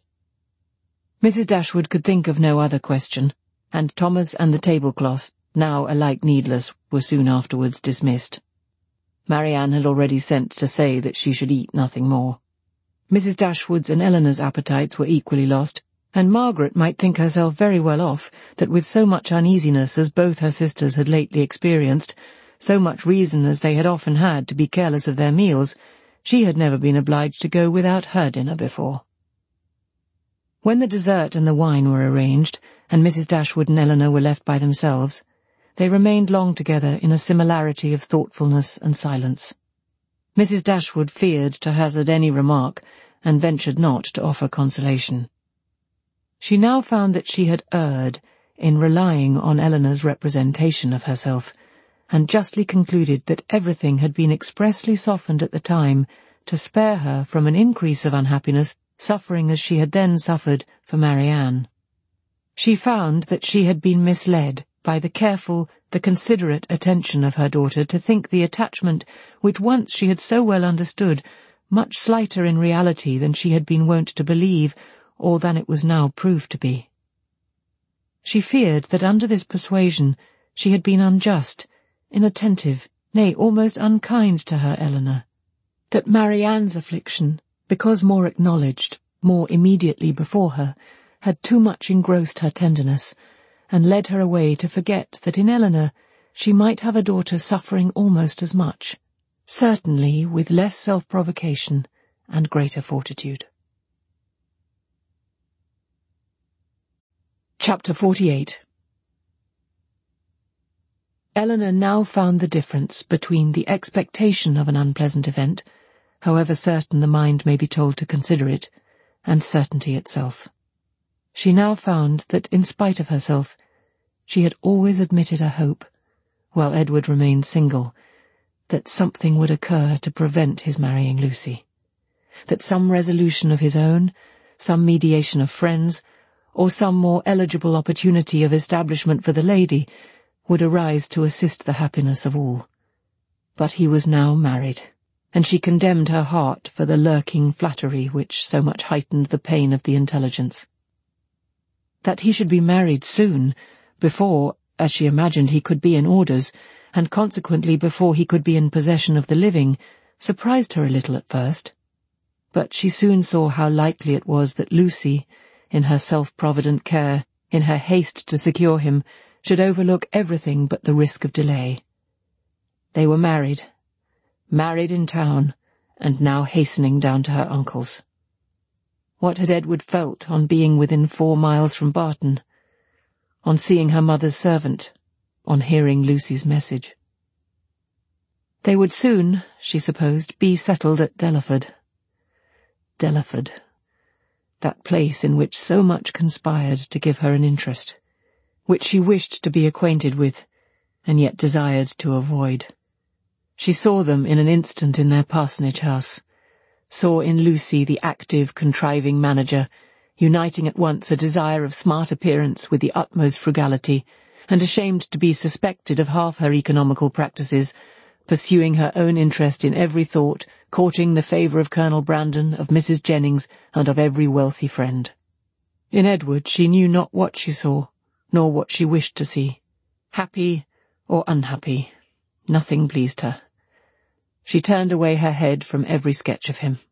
Missus Dashwood could think of no other question, and Thomas and the tablecloth, now alike needless, were soon afterwards dismissed. Marianne had already sent to say that she should eat nothing more. Missus Dashwood's and Eleanor's appetites were equally lost, and Margaret might think herself very well off that with so much uneasiness as both her sisters had lately experienced, so much reason as they had often had to be careless of their meals, she had never been obliged to go without her dinner before. When the dessert and the wine were arranged, and Missus Dashwood and Eleanor were left by themselves, they remained long together in a similarity of thoughtfulness and silence. Missus Dashwood feared to hazard any remark, and ventured not to offer consolation. She now found that she had erred in relying on Eleanor's representation of herself, and justly concluded that everything had been expressly softened at the time to spare her from an increase of unhappiness, suffering as she had then suffered for Marianne. She found that she had been misled by the careful, the considerate attention of her daughter to think the attachment, which once she had so well understood, much slighter in reality than she had been wont to believe, or than it was now proved to be. She feared that under this persuasion she had been unjust, inattentive, nay, almost unkind to her Eleanor, that Marianne's affliction, because more acknowledged, more immediately before her, had too much engrossed her tenderness, and led her away to forget that in Eleanor she might have a daughter suffering almost as much, certainly with less self-provocation and greater fortitude. Chapter forty-eight. Eleanor now found the difference between the expectation of an unpleasant event, however certain the mind may be told to consider it, and certainty itself. She now found that, in spite of herself, she had always admitted a hope, while Edward remained single, that something would occur to prevent his marrying Lucy, that some resolution of his own, some mediation of friends, or some more eligible opportunity of establishment for the lady would arise to assist the happiness of all. But he was now married, and she condemned her heart for the lurking flattery which so much heightened the pain of the intelligence. That he should be married soon, before, as she imagined, he could be in orders, and consequently before he could be in possession of the living, surprised her a little at first. But she soon saw how likely it was that Lucy, in her self-provident care, in her haste to secure him, should overlook everything but the risk of delay. They were married, married in town, and now hastening down to her uncle's. What had Edward felt on being within four miles from Barton, on seeing her mother's servant, on hearing Lucy's message? They would soon, she supposed, be settled at Delaford. Delaford, that place in which so much conspired to give her an interest, which she wished to be acquainted with, and yet desired to avoid. She saw them in an instant in their parsonage house, saw in Lucy the active, contriving manager, uniting at once a desire of smart appearance with the utmost frugality, and ashamed to be suspected of half her economical practices, pursuing her own interest in every thought, courting the favour of Colonel Brandon, of Missus Jennings, and of every wealthy friend. In Edward she knew not what she saw, nor what she wished to see. Happy or unhappy, nothing pleased her. She turned away her head from every sketch of him.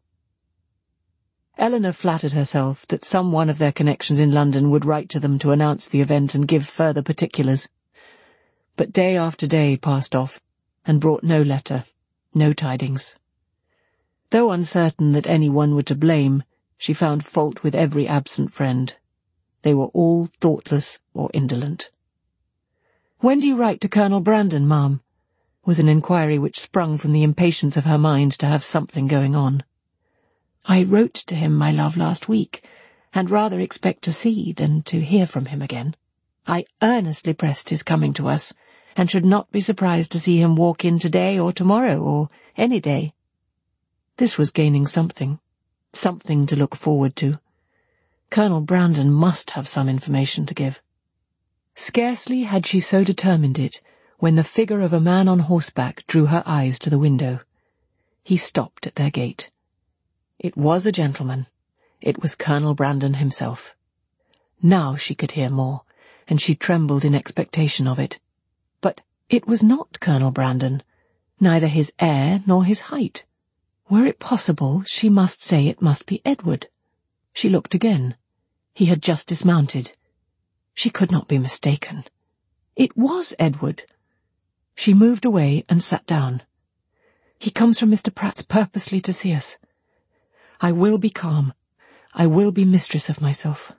Eleanor flattered herself that some one of their connections in London would write to them to announce the event and give further particulars. But day after day passed off, and brought no letter, no tidings. Though uncertain that any one were to blame, she found fault with every absent friend. They were all thoughtless or indolent. "When do you write to Colonel Brandon, ma'am?" was an inquiry which sprung from the impatience of her mind to have something going on. "I wrote to him, my love, last week, and rather expect to see than to hear from him again. I earnestly pressed his coming to us, and should not be surprised to see him walk in today or tomorrow or any day." This was gaining something, something to look forward to. Colonel Brandon must have some information to give. Scarcely had she so determined it when the figure of a man on horseback drew her eyes to the window. He stopped at their gate. It was a gentleman. It was Colonel Brandon himself. Now she could hear more, and she trembled in expectation of it. But it was not Colonel Brandon, neither his air nor his height. Were it possible, she must say it must be Edward. She looked again. He had just dismounted. She could not be mistaken. It was Edward. She moved away and sat down. He comes from Mister Pratt's purposely to see us. I will be calm. I will be mistress of myself.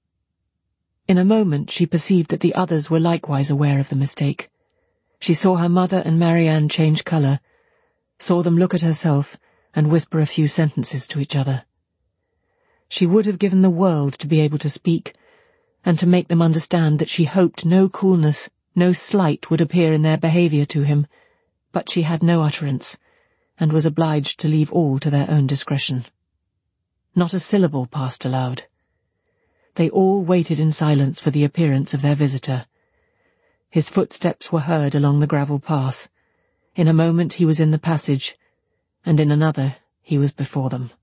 In a moment she perceived that the others were likewise aware of the mistake. She saw her mother and Marianne change colour, saw them look at herself and whisper a few sentences to each other. She would have given the world to be able to speak, and to make them understand that she hoped no coolness, no slight would appear in their behaviour to him, but she had no utterance, and was obliged to leave all to their own discretion. Not a syllable passed aloud. They all waited in silence for the appearance of their visitor. His footsteps were heard along the gravel path. In a moment he was in the passage, and in another he was before them.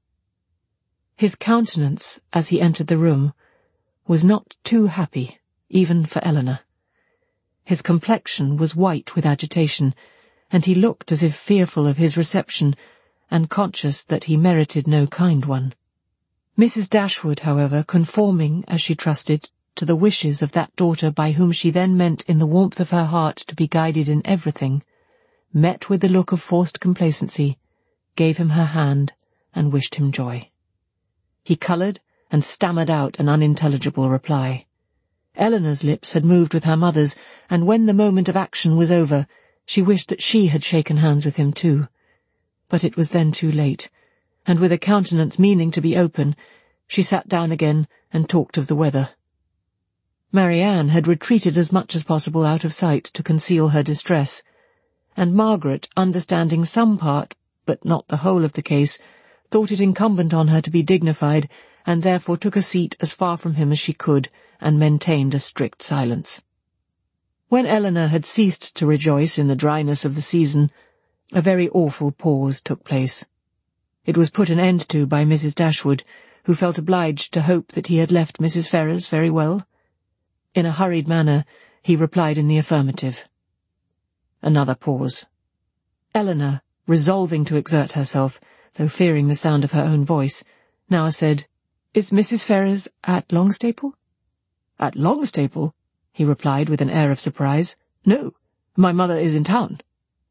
His countenance, as he entered the room, was not too happy, even for Eleanor. His complexion was white with agitation, and he looked as if fearful of his reception, and conscious that he merited no kind one. Missus Dashwood, however, conforming, as she trusted, to the wishes of that daughter by whom she then meant in the warmth of her heart to be guided in everything, met with the look of forced complacency, gave him her hand, and wished him joy. He coloured and stammered out an unintelligible reply. Eleanor's lips had moved with her mother's, and when the moment of action was over, she wished that she had shaken hands with him too. But it was then too late, and with a countenance meaning to be open, she sat down again and talked of the weather. Marianne had retreated as much as possible out of sight to conceal her distress, and Margaret, understanding some part, but not the whole of the case, thought it incumbent on her to be dignified, and therefore took a seat as far from him as she could, and maintained a strict silence. When Eleanor had ceased to rejoice in the dryness of the season, a very awful pause took place. It was put an end to by Missus Dashwood, who felt obliged to hope that he had left Missus Ferrers very well. In a hurried manner, he replied in the affirmative. Another pause. Eleanor, resolving to exert herself, though fearing the sound of her own voice, now said, "Is Missus Ferrers at Longstaple?" "At Longstaple?" he replied with an air of surprise. "No, my mother is in town."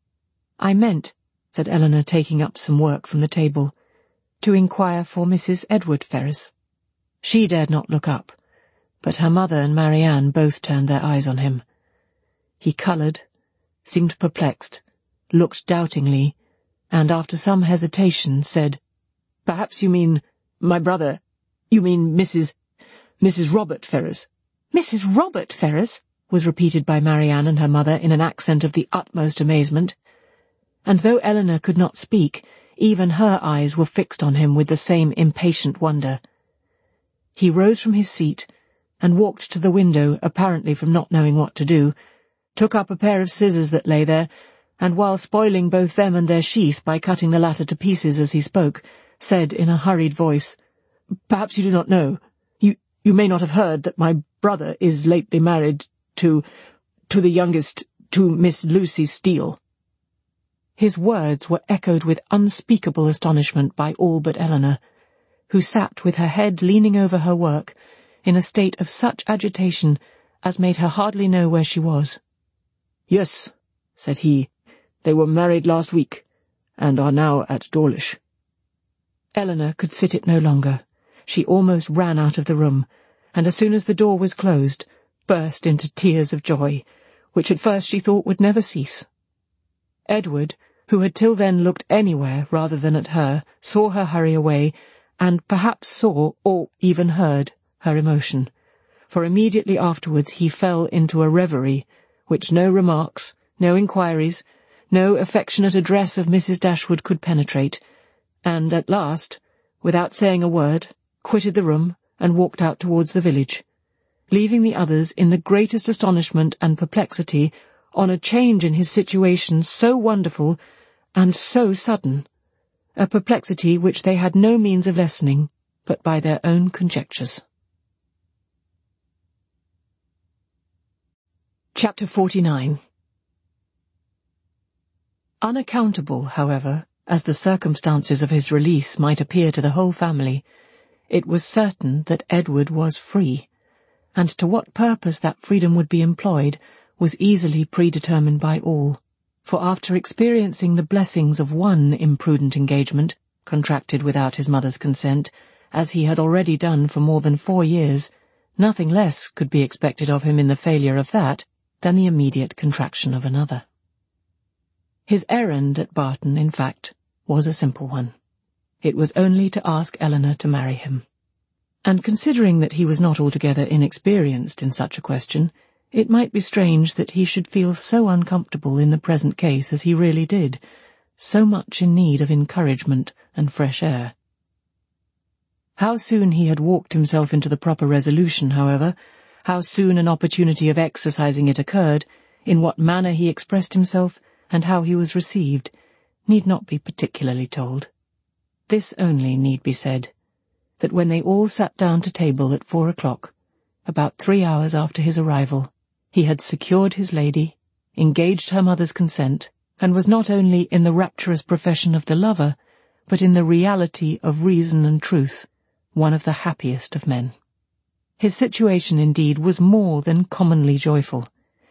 "I meant," said Eleanor, taking up some work from the table, "to inquire for Missus Edward Ferrers." She dared not look up, but her mother and Marianne both turned their eyes on him. He coloured, seemed perplexed, looked doubtingly, and after some hesitation said, "Perhaps you mean my brother, you mean Missus Missus Robert Ferrers." "Missus Robert Ferrers?" was repeated by Marianne and her mother in an accent of the utmost amazement, and though Eleanor could not speak, even her eyes were fixed on him with the same impatient wonder. He rose from his seat, and walked to the window, apparently from not knowing what to do, took up a pair of scissors that lay there, and while spoiling both them and their sheath by cutting the latter to pieces as he spoke, said in a hurried voice, "Perhaps you do not know, you, you may not have heard that my brother is lately married to, to the youngest, to Miss Lucy Steele." His words were echoed with unspeakable astonishment by all but Eleanor, who sat with her head leaning over her work, in a state of such agitation as made her hardly know where she was. "Yes," said he, "they were married last week, and are now at Dawlish." Eleanor could sit it no longer. She almost ran out of the room, and as soon as the door was closed, burst into tears of joy, which at first she thought would never cease. Edward, who had till then looked anywhere rather than at her, saw her hurry away, and perhaps saw, or even heard, her emotion, for immediately afterwards he fell into a reverie, which no remarks, no inquiries, no affectionate address of Missus Dashwood could penetrate, and at last, without saying a word, quitted the room and walked out towards the village, leaving the others in the greatest astonishment and perplexity on a change in his situation so wonderful and so sudden, a perplexity which they had no means of lessening but by their own conjectures. Chapter forty-nine. Unaccountable, however, as the circumstances of his release might appear to the whole family, it was certain that Edward was free, and to what purpose that freedom would be employed was easily predetermined by all, for after experiencing the blessings of one imprudent engagement, contracted without his mother's consent, as he had already done for more than four years, nothing less could be expected of him in the failure of that than the immediate contraction of another. His errand at Barton, in fact, was a simple one. It was only to ask Eleanor to marry him. And considering that he was not altogether inexperienced in such a question, it might be strange that he should feel so uncomfortable in the present case as he really did, so much in need of encouragement and fresh air. How soon he had walked himself into the proper resolution, however, how soon an opportunity of exercising it occurred, in what manner he expressed himself, and how he was received, need not be particularly told. This only need be said, that when they all sat down to table at four o'clock, about three hours after his arrival, he had secured his lady, engaged her mother's consent, and was not only in the rapturous profession of the lover, but in the reality of reason and truth, one of the happiest of men. His situation, indeed, was more than commonly joyful.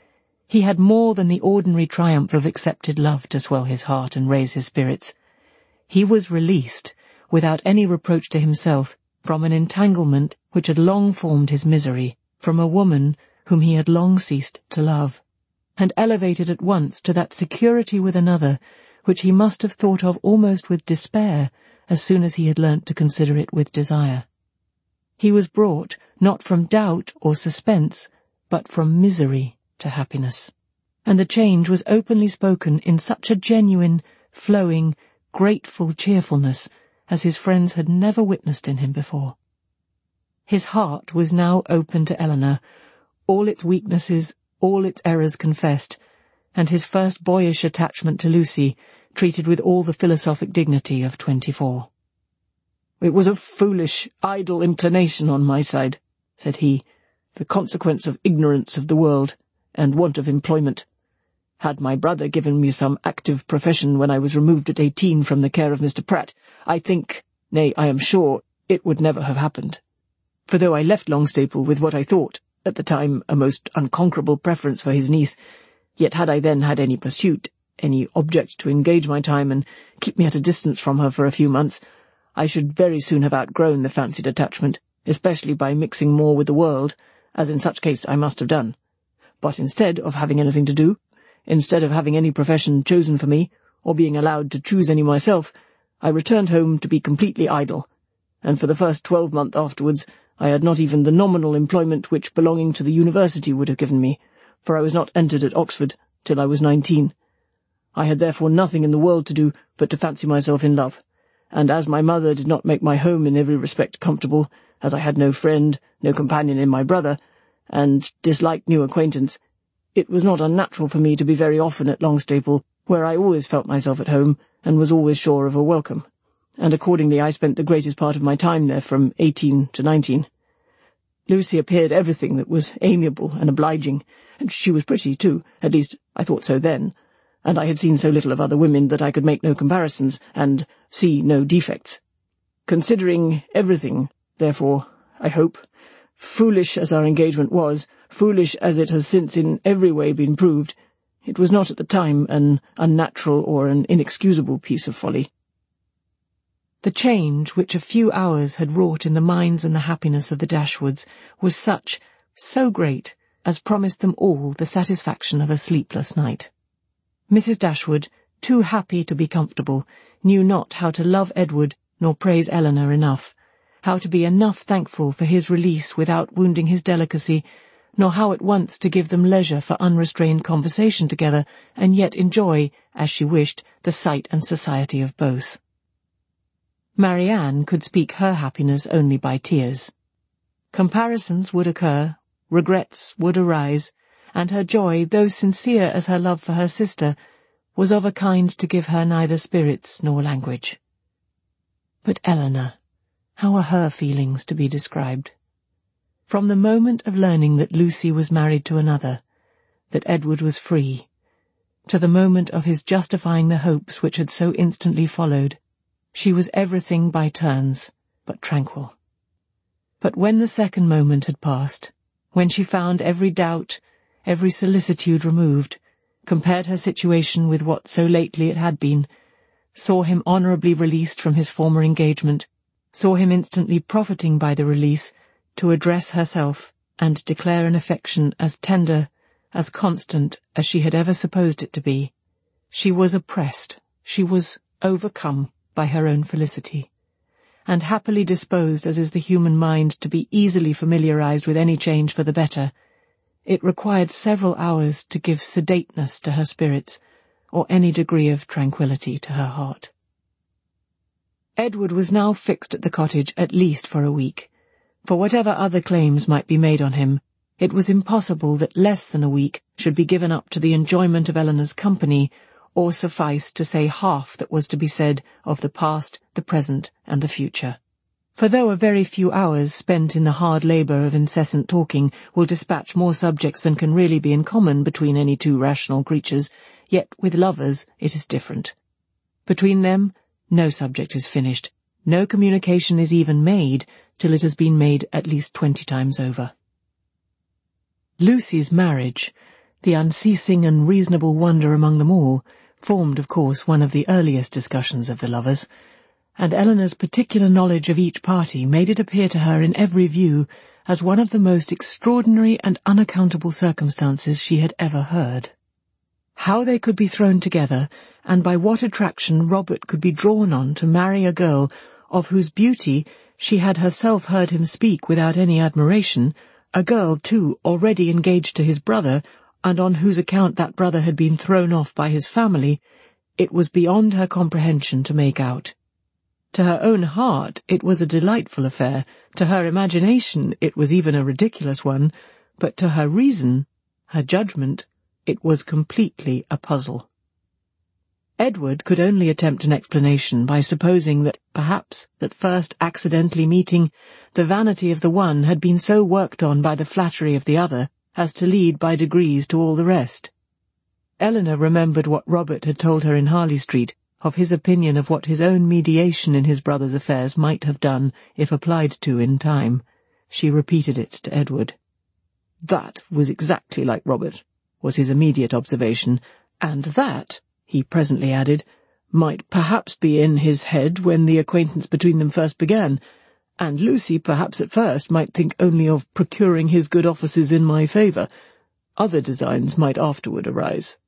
He had more than the ordinary triumph of accepted love to swell his heart and raise his spirits. He was released, without any reproach to himself, from an entanglement which had long formed his misery, from a woman whom he had long ceased to love, and elevated at once to that security with another which he must have thought of almost with despair as soon as he had learnt to consider it with desire. He was brought, not from doubt or suspense, but from misery to happiness, and the change was openly spoken in such a genuine, flowing, grateful cheerfulness as his friends had never witnessed in him before. His heart was now open to Eleanor, all its weaknesses, all its errors confessed, and his first boyish attachment to Lucy treated with all the philosophic dignity of twenty-four. "It was a foolish, idle inclination on my side," said he, "the consequence of ignorance of the world and want of employment. Had my brother given me some active profession when I was removed at eighteen from the care of Mister Pratt, I think, nay, I am sure, it would never have happened. For though I left Longstaple with what I thought, at the time, a most unconquerable preference for his niece, yet had I then had any pursuit, any object to engage my time and keep me at a distance from her for a few months, I should very soon have outgrown the fancied attachment, especially by mixing more with the world, as in such case I must have done. But instead of having anything to do, instead of having any profession chosen for me, or being allowed to choose any myself, I returned home to be completely idle, and for the first twelvemonth afterwards I had not even the nominal employment which belonging to the university would have given me, for I was not entered at Oxford till I was nineteen. I had therefore nothing in the world to do but to fancy myself in love, and as my mother did not make my home in every respect comfortable, as I had no friend, no companion in my brother, and disliked new acquaintance, it was not unnatural for me to be very often at Longstaple, where I always felt myself at home, and was always sure of a welcome, and accordingly I spent the greatest part of my time there from eighteen to nineteen. Lucy appeared everything that was amiable and obliging, and she was pretty too, at least I thought so then, and I had seen so little of other women that I could make no comparisons, and see no defects. Considering everything, therefore, I hope, foolish as our engagement was, foolish as it has since in every way been proved, it was not at the time an unnatural or an inexcusable piece of folly. The change which a few hours had wrought in the minds and the happiness of the Dashwoods was such, so great, as promised them all the satisfaction of a sleepless night. Missus Dashwood, too happy to be comfortable, knew not how to love Edward nor praise Eleanor enough, how to be enough thankful for his release without wounding his delicacy, nor how at once to give them leisure for unrestrained conversation together, and yet enjoy, as she wished, the sight and society of both. Marianne could speak her happiness only by tears. Comparisons would occur, regrets would arise, and her joy, though sincere as her love for her sister, was of a kind to give her neither spirits nor language. But Eleanor, how are her feelings to be described? From the moment of learning that Lucy was married to another, that Edward was free, to the moment of his justifying the hopes which had so instantly followed, she was everything by turns, but tranquil. But when the second moment had passed, when she found every doubt, every solicitude removed, compared her situation with what so lately it had been, saw him honourably released from his former engagement, saw him instantly profiting by the release to address herself and declare an affection as tender, as constant as she had ever supposed it to be, she was oppressed, she was overcome by her own felicity, and happily disposed as is the human mind to be easily familiarized with any change for the better, it required several hours to give sedateness to her spirits, or any degree of tranquillity to her heart. Edward was now fixed at the cottage at least for a week. For whatever other claims might be made on him, it was impossible that less than a week should be given up to the enjoyment of Eleanor's company, or suffice to say half that was to be said of the past, the present, and the future. For though a very few hours spent in the hard labour of incessant talking will dispatch more subjects than can really be in common between any two rational creatures, yet with lovers it is different. Between them, no subject is finished, no communication is even made, till it has been made at least twenty times over. Lucy's marriage, the unceasing and reasonable wonder among them all, formed, of course, one of the earliest discussions of the lovers, and Eleanor's particular knowledge of each party made it appear to her in every view as one of the most extraordinary and unaccountable circumstances she had ever heard. How they could be thrown together, and by what attraction Robert could be drawn on to marry a girl of whose beauty she had herself heard him speak without any admiration, a girl, too, already engaged to his brother, and on whose account that brother had been thrown off by his family, it was beyond her comprehension to make out. To her own heart it was a delightful affair, to her imagination it was even a ridiculous one, but to her reason, her judgment, it was completely a puzzle. Edward could only attempt an explanation by supposing that perhaps, at first accidentally meeting, the vanity of the one had been so worked on by the flattery of the other as to lead by degrees to all the rest. Eleanor remembered what Robert had told her in Harley Street, of his opinion of what his own mediation in his brother's affairs might have done if applied to in time. She repeated it to Edward. That was exactly like Robert, was his immediate observation, and that, he presently added, might perhaps be in his head when the acquaintance between them first began, and Lucy perhaps at first might think only of procuring his good offices in my favour. Other designs might afterward arise.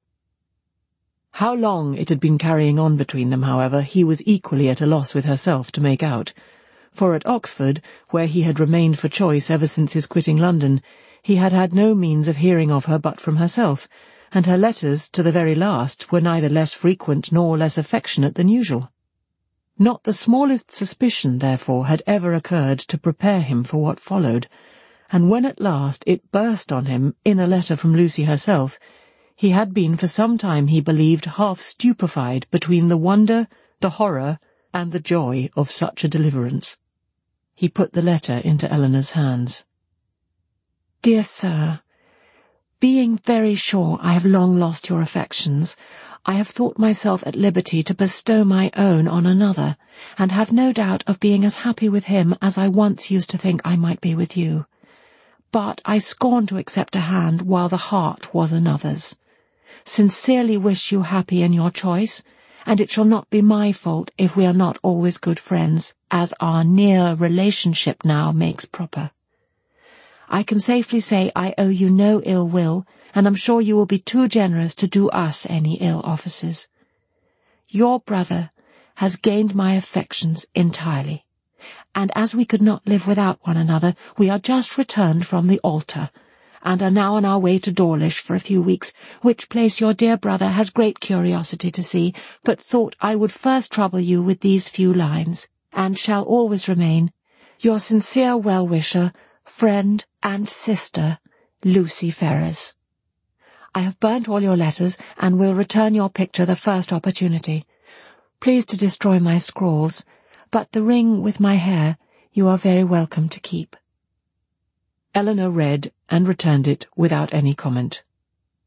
How long it had been carrying on between them, however, he was equally at a loss with herself to make out, for at Oxford, where he had remained for choice ever since his quitting London, he had had no means of hearing of her but from herself, and her letters, to the very last, were neither less frequent nor less affectionate than usual. Not the smallest suspicion, therefore, had ever occurred to prepare him for what followed, and when at last it burst on him in a letter from Lucy herself, he had been for some time, he believed, half stupefied between the wonder, the horror, and the joy of such a deliverance. He put the letter into Eleanor's hands. Dear Sir, being very sure I have long lost your affections, I have thought myself at liberty to bestow my own on another, and have no doubt of being as happy with him as I once used to think I might be with you. But I scorn to accept a hand while the heart was another's. Sincerely wish you happy in your choice, and it shall not be my fault if we are not always good friends, as our near relationship now makes proper. I can safely say I owe you no ill will, and am sure you will be too generous to do us any ill offices. Your brother has gained my affections entirely, and as we could not live without one another, we are just returned from the altar, and are now on our way to Dawlish for a few weeks, which place your dear brother has great curiosity to see, but thought I would first trouble you with these few lines, and shall always remain your sincere well-wisher, friend and sister, Lucy Ferrers. I have burnt all your letters, and will return your picture the first opportunity. Please to destroy my scrawls, but the ring with my hair you are very welcome to keep. Eleanor read and returned it without any comment.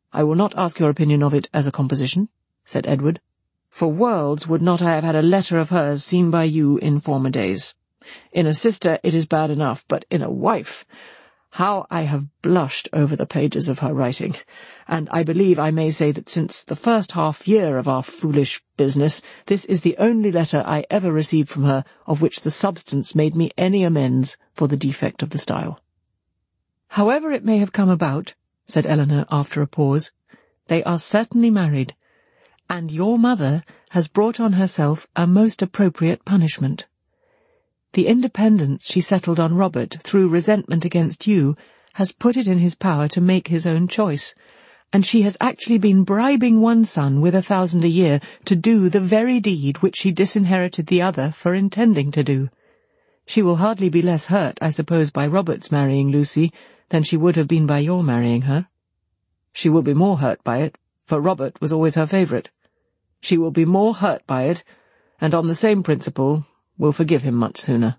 I will not ask your opinion of it as a composition," said Edward. "For worlds would not I have had a letter of hers seen by you in former days. In a sister it is bad enough, but in a wife, how I have blushed over the pages of her writing, and I believe I may say that since the first half year of our foolish business, this is the only letter I ever received from her of which the substance made me any amends for the defect of the style." "However it may have come about," said Eleanor after a pause, "they are certainly married, and your mother has brought on herself a most appropriate punishment. The independence she settled on Robert through resentment against you has put it in his power to make his own choice, and she has actually been bribing one son with a thousand a year to do the very deed which she disinherited the other for intending to do. She will hardly be less hurt, I suppose, by Robert's marrying Lucy than she would have been by your marrying her. She will be more hurt by it, for Robert was always her favourite. She will be more hurt by it, and on the same principle will forgive him much sooner."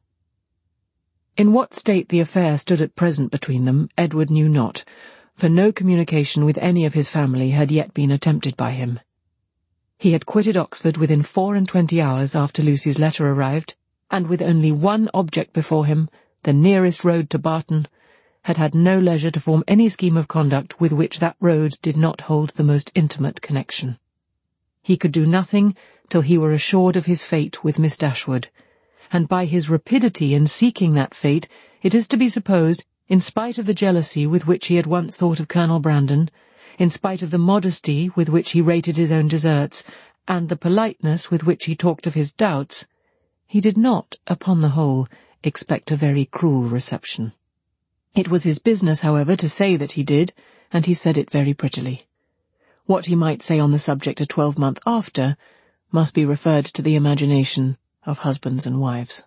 In what state the affair stood at present between them, Edward knew not, for no communication with any of his family had yet been attempted by him. He had quitted Oxford within four and twenty hours after Lucy's letter arrived, and with only one object before him, the nearest road to Barton, had had no leisure to form any scheme of conduct with which that road did not hold the most intimate connection. He could do nothing till he were assured of his fate with Miss Dashwood, and by his rapidity in seeking that fate, it is to be supposed, in spite of the jealousy with which he had once thought of Colonel Brandon, in spite of the modesty with which he rated his own deserts, and the politeness with which he talked of his doubts, he did not, upon the whole, expect a very cruel reception. It was his business, however, to say that he did, and he said it very prettily. What he might say on the subject a twelvemonth after must be referred to the imagination of husbands and wives.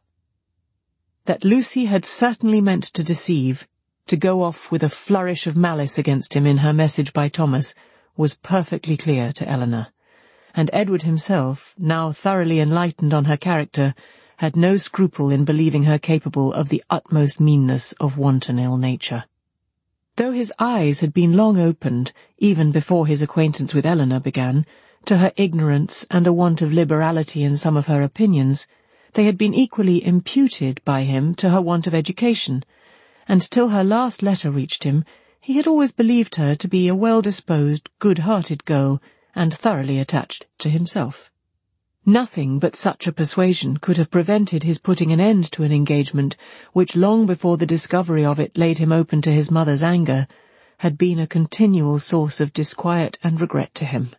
That Lucy had certainly meant to deceive, to go off with a flourish of malice against him in her message by Thomas, was perfectly clear to Eleanor, and Edward himself, now thoroughly enlightened on her character, had no scruple in believing her capable of the utmost meanness of wanton ill nature. Though his eyes had been long opened, even before his acquaintance with Eleanor began, to her ignorance and a want of liberality in some of her opinions, they had been equally imputed by him to her want of education, and till her last letter reached him, he had always believed her to be a well-disposed, good-hearted girl, and thoroughly attached to himself. Nothing but such a persuasion could have prevented his putting an end to an engagement which, long before the discovery of it laid him open to his mother's anger, had been a continual source of disquiet and regret to him.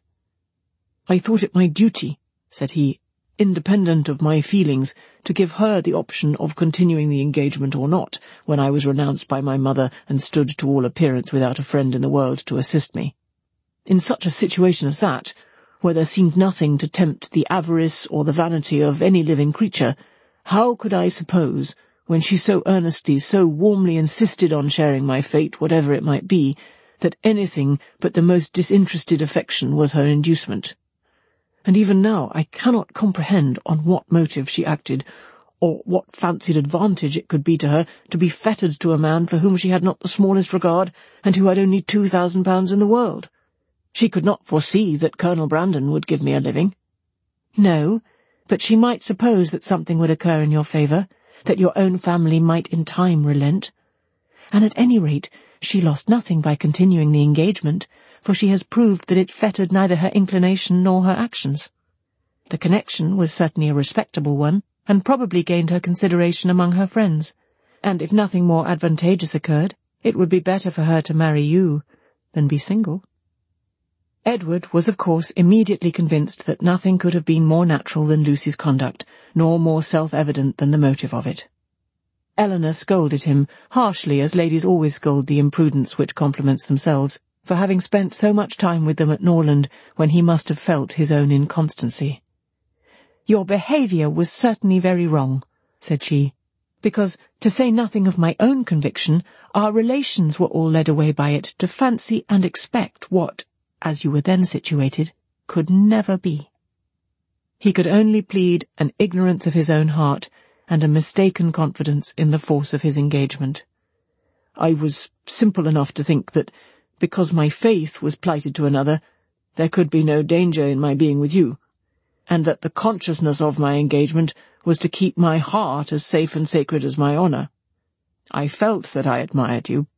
"I thought it my duty," said he, "independent of my feelings, to give her the option of continuing the engagement or not, when I was renounced by my mother and stood to all appearance without a friend in the world to assist me. In such a situation as that, where there seemed nothing to tempt the avarice or the vanity of any living creature, how could I suppose, when she so earnestly, so warmly insisted on sharing my fate, whatever it might be, that anything but the most disinterested affection was her inducement? And even now I cannot comprehend on what motive she acted, or what fancied advantage it could be to her to be fettered to a man for whom she had not the smallest regard, and who had only two thousand pounds in the world. She could not foresee that Colonel Brandon would give me a living." "No, but she might suppose that something would occur in your favour, that your own family might in time relent. And at any rate, she lost nothing by continuing the engagement, for she has proved that it fettered neither her inclination nor her actions. The connection was certainly a respectable one, and probably gained her consideration among her friends, and if nothing more advantageous occurred, it would be better for her to marry you than be single." Edward was of course immediately convinced that nothing could have been more natural than Lucy's conduct, nor more self-evident than the motive of it. Eleanor scolded him, harshly as ladies always scold the imprudence which compliments themselves, for having spent so much time with them at Norland when he must have felt his own inconstancy. "Your behaviour was certainly very wrong," said she, "because, to say nothing of my own conviction, our relations were all led away by it to fancy and expect what, as you were then situated, could never be." He could only plead an ignorance of his own heart, and a mistaken confidence in the force of his engagement. "I was simple enough to think that, because my faith was plighted to another, there could be no danger in my being with you, and that the consciousness of my engagement was to keep my heart as safe and sacred as my honour. I felt that I admired you,